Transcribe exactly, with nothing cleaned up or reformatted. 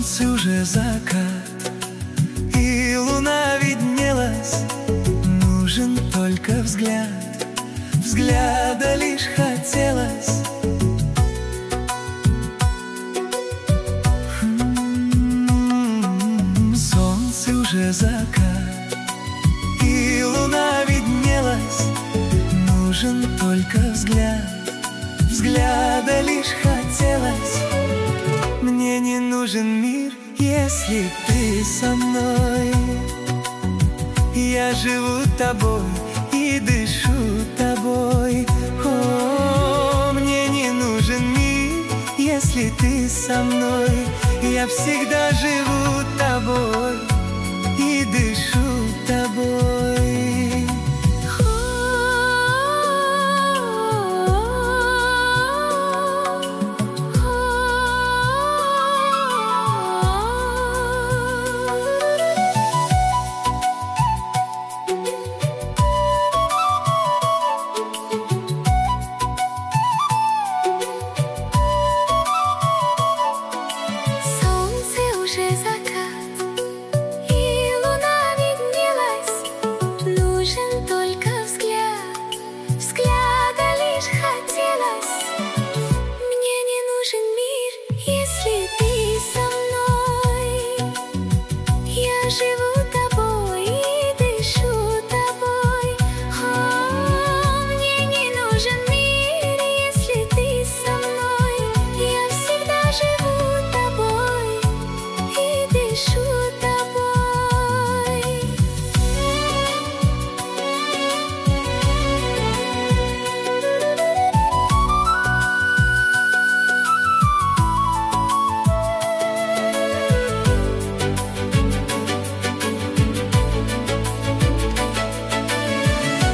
солнце уже закат, и луна виднелась. Нужен только взгляд, взгляда лишь хотелось. М-м-м, солнце уже закат, и луна виднелась. Нужен только взгляд, взгляда лишь хотелось. Мне не нужен мир, если ты со мной. Я живу тобой и дышу тобой. О, мне не нужен мир, если ты со мной. Я всегда живу тобой и дышу